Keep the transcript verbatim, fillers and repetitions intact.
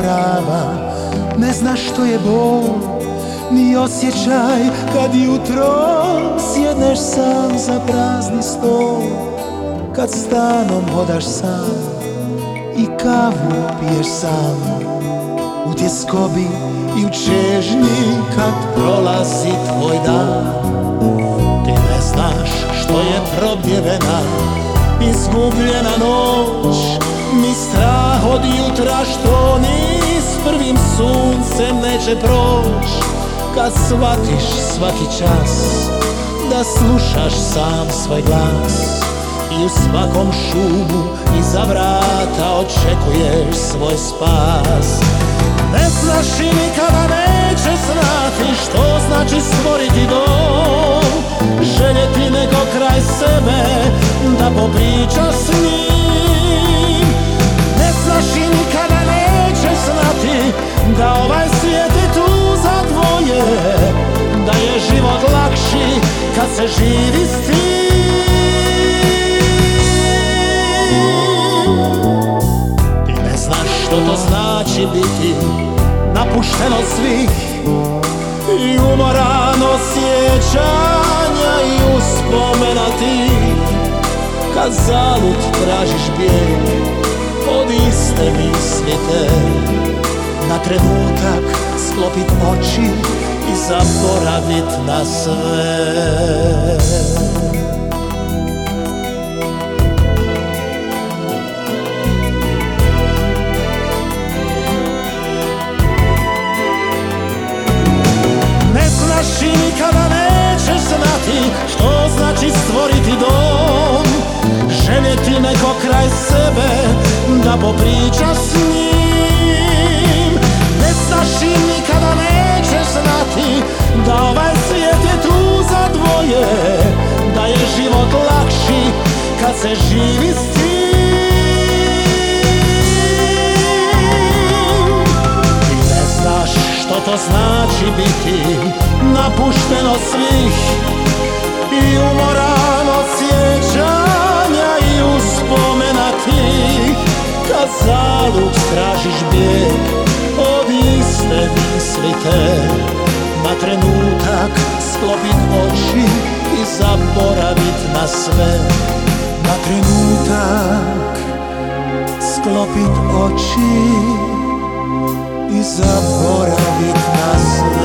prava. Ne znaš što je bol, ni osjećaj kad jutro sjedneš sam za prazni stol. Kad stanom hodaš sam i kavu piješ sam, u tjeskobi i u čežnji kad prolazi tvoj dan. Ti ne znaš što je probjevena, izgubljena noć, ni strah od jutra što ni s prvim suncem neće proć. Kad shvatiš svaki čas da slušaš sam svoj glas i u svakom šumu iza vrata očekuješ svoj spas. Ne znaš i nikada nećeš znati što znači stvoriti dom, željeti neko kraj sebe da popričaš s njim. Ne znaš i nikada nećeš znati da ovaj svijet je tu za dvoje, da je život lakši kad se živi s tim. Ti ne znaš što to znači biti napušten od svih i umoran od sjećanja i uspomena tih. Kad zalud tražiš bijeg od iste misli te, na trenutak sklopit oči i zaboravit na sve. I nikada nećeš znati što znači stvoriti dom, željeti neko kraj sebe da popričaš s njim. Ne znaš i nikada nećeš znati da ovaj svijet je tu za dvoje, da je život lakši kad se živi s tim. Ti ne znaš što to znači biti napušten od svih i umoran od sjećanja i uspomena tih. Kad zalud tražiš bijeg od iste misli te, na trenutak sklopit oči i zaboravit na sve. Na trenutak sklopit oči i zaboravit na sve.